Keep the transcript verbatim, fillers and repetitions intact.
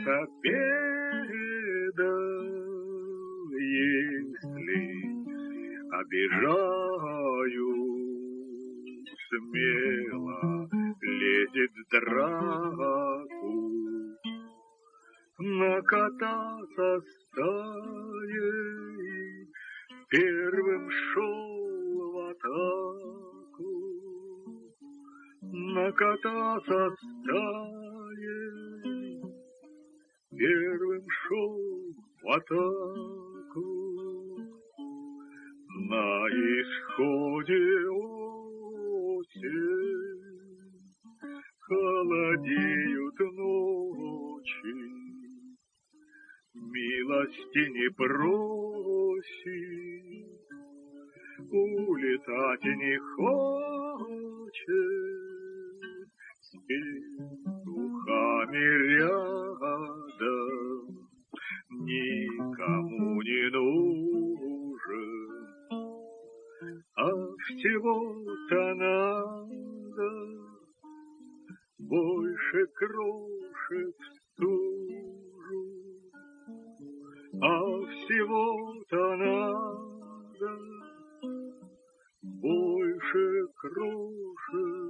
победа, если обижаю, смело лезет в драку, на кота со стаей первым шел в атаку, на кота со стаей первым шел в атаку. На исходе осень, холодеют ночи, милости не просит, улетать не хочет, с петухами рядом никому не нужен, а всего-то надо больше крошек в стужу, а всего-то надо больше крошек